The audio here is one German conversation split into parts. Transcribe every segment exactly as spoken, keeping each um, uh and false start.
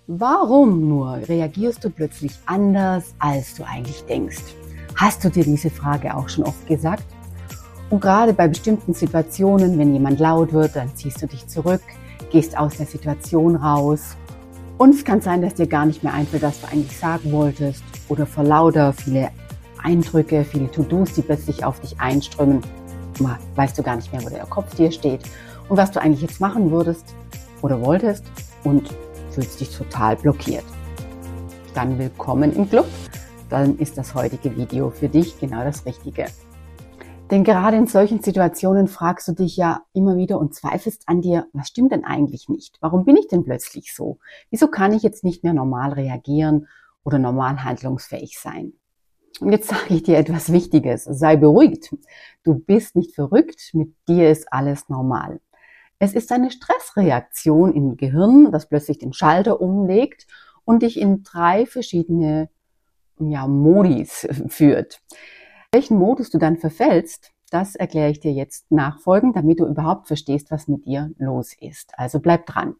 Warum nur reagierst du plötzlich anders, als du eigentlich denkst? Hast du dir diese Frage auch schon oft gesagt? Und gerade bei bestimmten Situationen, wenn jemand laut wird, dann ziehst du dich zurück, gehst aus der Situation raus. Und es kann sein, dass dir gar nicht mehr einfällt, was du eigentlich sagen wolltest. Oder vor lauter viele Eindrücke, viele To-Dos, die plötzlich auf dich einströmen, weißt du gar nicht mehr, wo der Kopf dir steht und was du eigentlich jetzt machen würdest oder wolltest und fühlst dich total blockiert. Dann willkommen im Club, dann ist das heutige Video für dich genau das Richtige. Denn gerade in solchen Situationen fragst du dich ja immer wieder und zweifelst an dir, was stimmt denn eigentlich nicht? Warum bin ich denn plötzlich so? Wieso kann ich jetzt nicht mehr normal reagieren oder normal handlungsfähig sein? Und jetzt sage ich dir etwas Wichtiges, sei beruhigt. Du bist nicht verrückt, mit dir ist alles normal. Es ist eine Stressreaktion im Gehirn, das plötzlich den Schalter umlegt und dich in drei verschiedene ja, Modis führt. Welchen Modus du dann verfällst, das erkläre ich dir jetzt nachfolgend, damit du überhaupt verstehst, was mit dir los ist. Also bleib dran.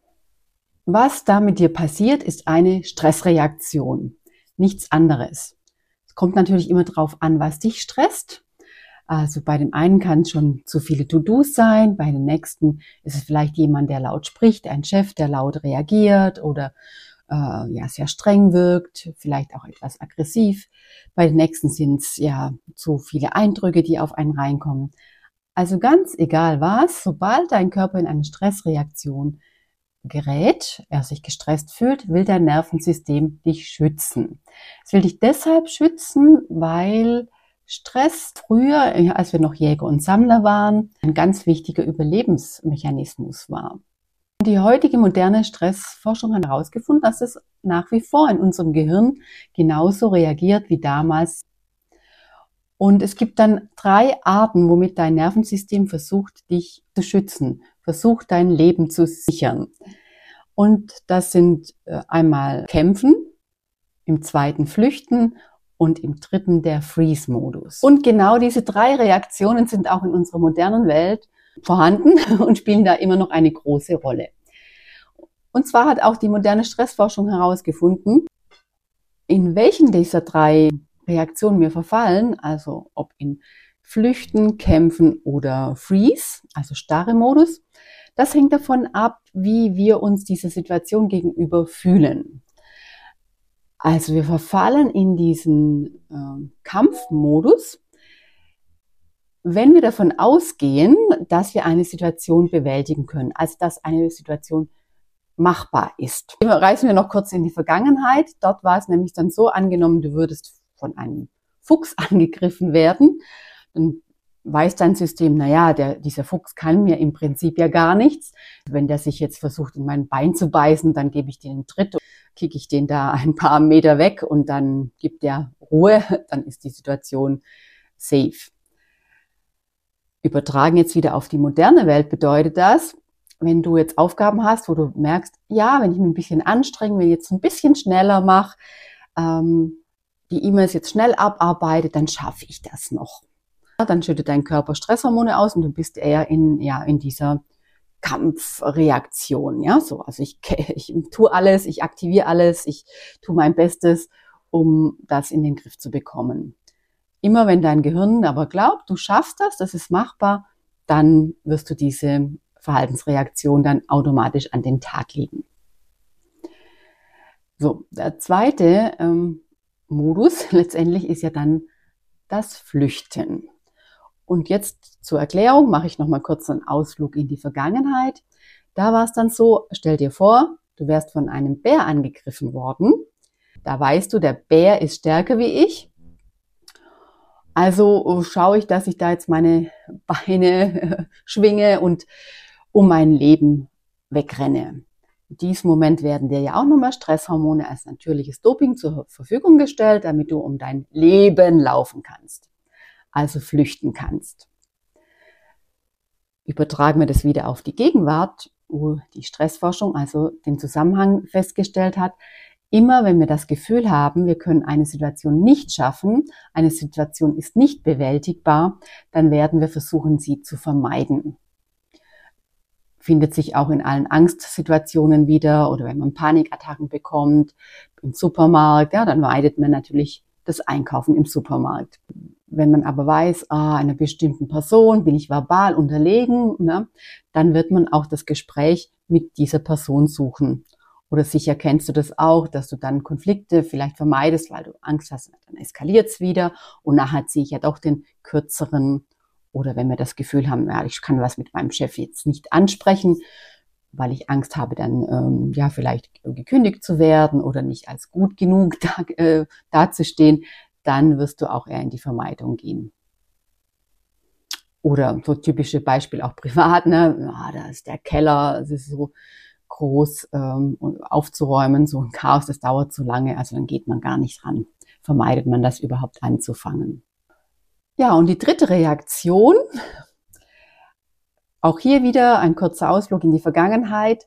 Was da mit dir passiert, ist eine Stressreaktion, nichts anderes. Es kommt natürlich immer darauf an, was dich stresst. Also bei dem einen kann es schon zu viele To-Dos sein, bei dem nächsten ist es vielleicht jemand, der laut spricht, ein Chef, der laut reagiert oder äh, ja sehr streng wirkt, vielleicht auch etwas aggressiv. Bei den nächsten sind es ja zu viele Eindrücke, die auf einen reinkommen. Also ganz egal was, sobald dein Körper in eine Stressreaktion gerät, er sich gestresst fühlt, will dein Nervensystem dich schützen. Es will dich deshalb schützen, weil Stress früher, als wir noch Jäger und Sammler waren, ein ganz wichtiger Überlebensmechanismus war. Und die heutige moderne Stressforschung hat herausgefunden, dass es nach wie vor in unserem Gehirn genauso reagiert wie damals. Und es gibt dann drei Arten, womit dein Nervensystem versucht, dich zu schützen, versucht, dein Leben zu sichern. Und das sind einmal Kämpfen, im zweiten Flüchten und im dritten der Freeze-Modus. Und genau diese drei Reaktionen sind auch in unserer modernen Welt vorhanden und spielen da immer noch eine große Rolle. Und zwar hat auch die moderne Stressforschung herausgefunden, in welchen dieser drei Reaktionen wir verfallen, also ob in Flüchten, Kämpfen oder Freeze, also starre Modus, das hängt davon ab, wie wir uns dieser Situation gegenüber fühlen. Also wir verfallen in diesen äh, Kampfmodus, wenn wir davon ausgehen, dass wir eine Situation bewältigen können, also dass eine Situation machbar ist. Reisen wir noch kurz in die Vergangenheit. Dort war es nämlich dann so, angenommen, du würdest von einem Fuchs angegriffen werden, dann weiß dein System, naja, der, dieser Fuchs kann mir im Prinzip ja gar nichts. Wenn der sich jetzt versucht, in mein Bein zu beißen, dann gebe ich den einen Tritt, kicke ich den da ein paar Meter weg und dann gibt der Ruhe, dann ist die Situation safe. Übertragen jetzt wieder auf die moderne Welt bedeutet das, wenn du jetzt Aufgaben hast, wo du merkst, ja, wenn ich mich ein bisschen anstrenge, wenn ich jetzt ein bisschen schneller mache, ähm, die E-Mails jetzt schnell abarbeite, dann schaffe ich das noch. Dann schüttet dein Körper Stresshormone aus und du bist eher in, ja, in dieser Kampfreaktion. Ja, so, also ich, ich tue alles, ich aktiviere alles, ich tue mein Bestes, um das in den Griff zu bekommen. Immer wenn dein Gehirn aber glaubt, du schaffst das, das ist machbar, dann wirst du diese Verhaltensreaktion dann automatisch an den Tag legen. So, der zweite ähm, Modus letztendlich ist ja dann das Flüchten. Und jetzt zur Erklärung mache ich noch mal kurz einen Ausflug in die Vergangenheit. Da war es dann so, stell dir vor, du wärst von einem Bär angegriffen worden. Da weißt du, der Bär ist stärker wie ich. Also schaue ich, dass ich da jetzt meine Beine äh, schwinge und um mein Leben wegrenne. In diesem Moment werden dir ja auch nochmal Stresshormone als natürliches Doping zur Verfügung gestellt, damit du um dein Leben laufen kannst. Also flüchten kannst. Übertragen wir das wieder auf die Gegenwart, wo die Stressforschung also den Zusammenhang festgestellt hat. Immer wenn wir das Gefühl haben, wir können eine Situation nicht schaffen, eine Situation ist nicht bewältigbar, dann werden wir versuchen, sie zu vermeiden. findet sich auch in allen Angstsituationen wieder oder wenn man Panikattacken bekommt im Supermarkt, ja, dann meidet man natürlich das Einkaufen im Supermarkt. Wenn man aber weiß, ah, einer bestimmten Person bin ich verbal unterlegen, ne, dann wird man auch das Gespräch mit dieser Person suchen. Oder sicher kennst du das auch, dass du dann Konflikte vielleicht vermeidest, weil du Angst hast, dann eskaliert es wieder und nachher ziehe ich ja doch den kürzeren. Oder wenn wir das Gefühl haben, ja, ich kann was mit meinem Chef jetzt nicht ansprechen, weil ich Angst habe, dann ähm, ja vielleicht gekündigt zu werden oder nicht als gut genug da, äh, dazustehen, dann wirst du auch eher in die Vermeidung gehen. Oder so typische Beispiel auch privat, ne? Ja, da ist der Keller, es ist so groß ähm, aufzuräumen, so ein Chaos, das dauert zu lange, also dann geht man gar nicht ran. Vermeidet man das überhaupt anzufangen. Ja, und die dritte Reaktion, auch hier wieder ein kurzer Ausflug in die Vergangenheit.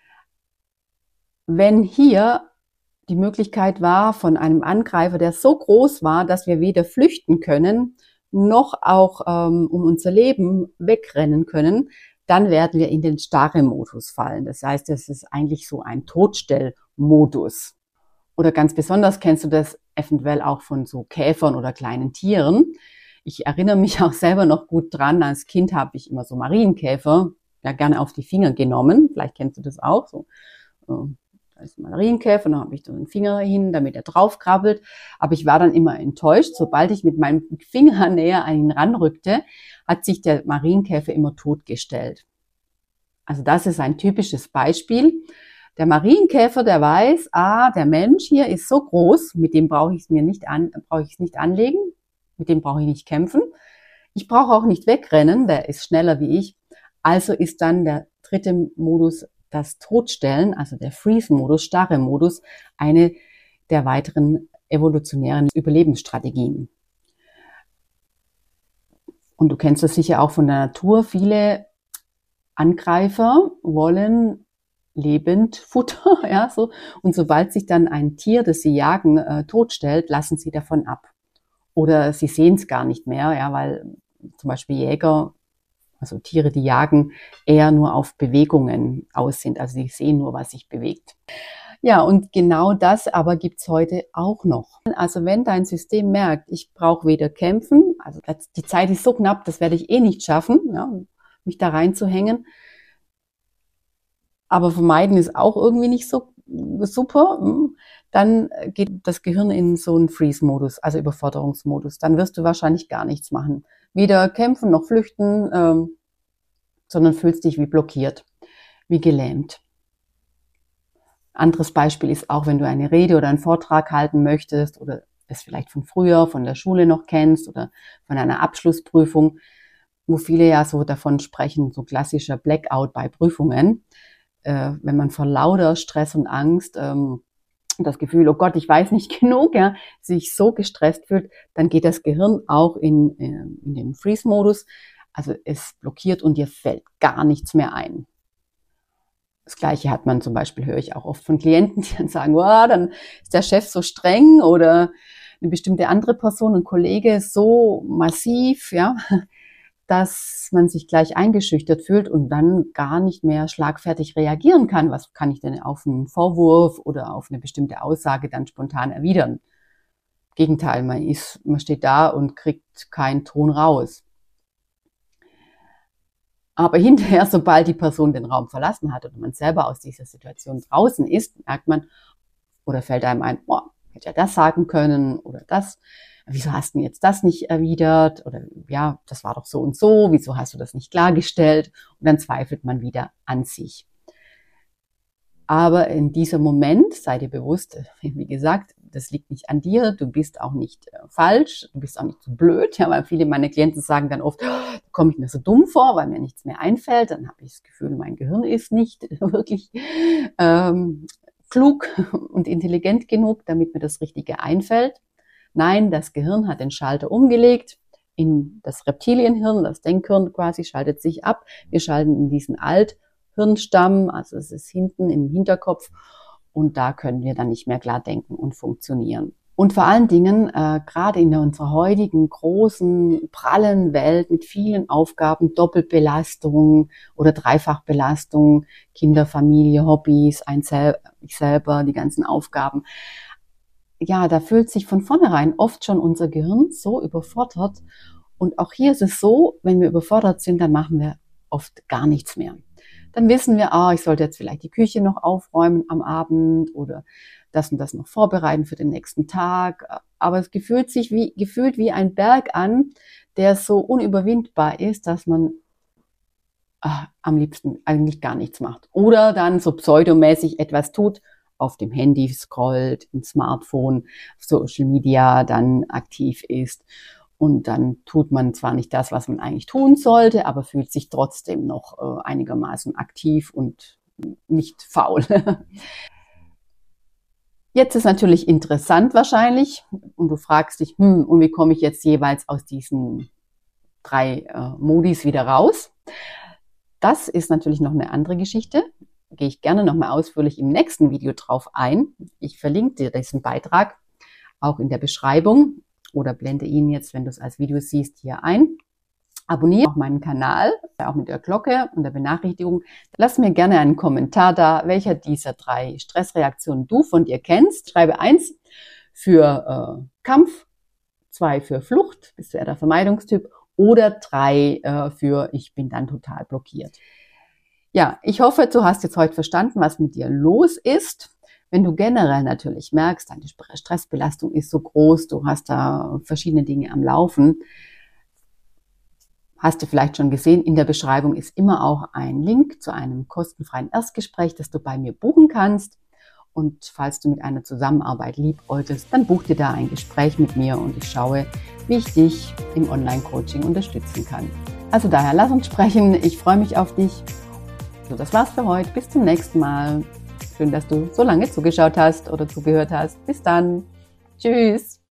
Wenn hier die Möglichkeit war von einem Angreifer, der so groß war, dass wir weder flüchten können, noch auch ähm, um unser Leben wegrennen können, dann werden wir in den Starre-Modus fallen. Das heißt, es ist eigentlich so ein Todstellmodus. Oder ganz besonders kennst du das eventuell auch von so Käfern oder kleinen Tieren. Ich erinnere mich auch selber noch gut dran, als Kind habe ich immer so Marienkäfer ja gerne auf die Finger genommen. Vielleicht kennst du das auch. So, da ist ein Marienkäfer, dann habe ich so einen Finger hin, damit er drauf krabbelt. Aber ich war dann immer enttäuscht, sobald ich mit meinem Finger näher an ihn ranrückte, hat sich der Marienkäfer immer totgestellt. Also das ist ein typisches Beispiel. Der Marienkäfer, der weiß, ah, der Mensch hier ist so groß, mit dem brauche ich es mir nicht an, brauche ich es nicht anlegen. Mit dem brauche ich nicht kämpfen. Ich brauche auch nicht wegrennen, der ist schneller wie ich. Also ist dann der dritte Modus, das Totstellen, also der Freeze-Modus, starre Modus, eine der weiteren evolutionären Überlebensstrategien. Und du kennst das sicher auch von der Natur. Viele Angreifer wollen lebend Futter, ja, so. Und sobald sich dann ein Tier, das sie jagen, äh, totstellt, lassen sie davon ab. Oder sie sehen es gar nicht mehr, ja, weil zum Beispiel Jäger, also Tiere, die jagen, eher nur auf Bewegungen aus sind. Also sie sehen nur, was sich bewegt. Ja, und genau das aber gibt's heute auch noch. Also wenn dein System merkt, ich brauche weder kämpfen, also die Zeit ist so knapp, das werde ich eh nicht schaffen, ja, mich da reinzuhängen. Aber vermeiden ist auch irgendwie nicht so super. Dann geht das Gehirn in so einen Freeze-Modus, also Überforderungsmodus. Dann wirst du wahrscheinlich gar nichts machen. Weder kämpfen noch flüchten, ähm, sondern fühlst dich wie blockiert, wie gelähmt. Anderes Beispiel ist auch, wenn du eine Rede oder einen Vortrag halten möchtest oder es vielleicht von früher, von der Schule noch kennst oder von einer Abschlussprüfung, wo viele ja so davon sprechen, so klassischer Blackout bei Prüfungen. Äh, wenn man vor lauter Stress und Angst ähm, das Gefühl, oh Gott, ich weiß nicht genug, ja, sich so gestresst fühlt, dann geht das Gehirn auch in, in den Freeze-Modus. Also es blockiert und dir fällt gar nichts mehr ein. Das Gleiche hat man zum Beispiel, höre ich auch oft von Klienten, die dann sagen, oh, dann ist der Chef so streng oder eine bestimmte andere Person, ein Kollege so massiv, ja, dass man sich gleich eingeschüchtert fühlt und dann gar nicht mehr schlagfertig reagieren kann. Was kann ich denn auf einen Vorwurf oder auf eine bestimmte Aussage dann spontan erwidern? Im Gegenteil, man ist, man steht da und kriegt keinen Ton raus. Aber hinterher, sobald die Person den Raum verlassen hat oder man selber aus dieser Situation draußen ist, merkt man oder fällt einem ein, boah, hätte ja das sagen können oder das. Wieso hast du jetzt das nicht erwidert? Oder ja, das war doch so und so. Wieso hast du das nicht klargestellt? Und dann zweifelt man wieder an sich. Aber in diesem Moment sei dir bewusst, wie gesagt, das liegt nicht an dir. Du bist auch nicht äh, falsch. Du bist auch nicht zu blöd. Ja, weil viele meiner Klienten sagen dann oft, oh, da komme ich mir so dumm vor, weil mir nichts mehr einfällt. Dann habe ich das Gefühl, mein Gehirn ist nicht wirklich ähm, klug und intelligent genug, damit mir das Richtige einfällt. Nein, das Gehirn hat den Schalter umgelegt in das Reptilienhirn, das Denkhirn quasi schaltet sich ab. Wir schalten in diesen Althirnstamm, also es ist hinten im Hinterkopf und da können wir dann nicht mehr klar denken und funktionieren. Und vor allen Dingen, äh, gerade in unserer heutigen großen, prallen Welt mit vielen Aufgaben, Doppelbelastung oder Dreifachbelastung, Kinder, Familie, Hobbys, ein sel- ich selber, die ganzen Aufgaben. Ja, da fühlt sich von vornherein oft schon unser Gehirn so überfordert. Und auch hier ist es so, wenn wir überfordert sind, dann machen wir oft gar nichts mehr. Dann wissen wir, ah, ich sollte jetzt vielleicht die Küche noch aufräumen am Abend oder das und das noch vorbereiten für den nächsten Tag. Aber es gefühlt sich wie, gefühlt wie ein Berg an, der so unüberwindbar ist, dass man ach, am liebsten eigentlich gar nichts macht. Oder dann so pseudomäßig etwas tut, auf dem Handy scrollt, im Smartphone, Social Media dann aktiv ist. Und dann tut man zwar nicht das, was man eigentlich tun sollte, aber fühlt sich trotzdem noch äh, einigermaßen aktiv und nicht faul. Jetzt ist natürlich interessant wahrscheinlich und du fragst dich, hm, und wie komme ich jetzt jeweils aus diesen drei äh, Modis wieder raus? Das ist natürlich noch eine andere Geschichte. Da gehe ich gerne nochmal ausführlich im nächsten Video drauf ein. Ich verlinke dir diesen Beitrag auch in der Beschreibung oder blende ihn jetzt, wenn du es als Video siehst, hier ein. Abonniere auch meinen Kanal, auch mit der Glocke und der Benachrichtigung. Lass mir gerne einen Kommentar da, welcher dieser drei Stressreaktionen du von dir kennst. Schreibe eins für äh, Kampf, zwei für Flucht, bist du eher der Vermeidungstyp, oder drei äh, für ich bin dann total blockiert. Ja, ich hoffe, du hast jetzt heute verstanden, was mit dir los ist. Wenn du generell natürlich merkst, deine Stressbelastung ist so groß, du hast da verschiedene Dinge am Laufen, hast du vielleicht schon gesehen, in der Beschreibung ist immer auch ein Link zu einem kostenfreien Erstgespräch, das du bei mir buchen kannst. Und falls du mit einer Zusammenarbeit liebäugelst, dann buch dir da ein Gespräch mit mir und ich schaue, wie ich dich im Online-Coaching unterstützen kann. Also daher, lass uns sprechen. Ich freue mich auf dich. So, das war's für heute. Bis zum nächsten Mal. Schön, dass du so lange zugeschaut hast oder zugehört hast. Bis dann. Tschüss.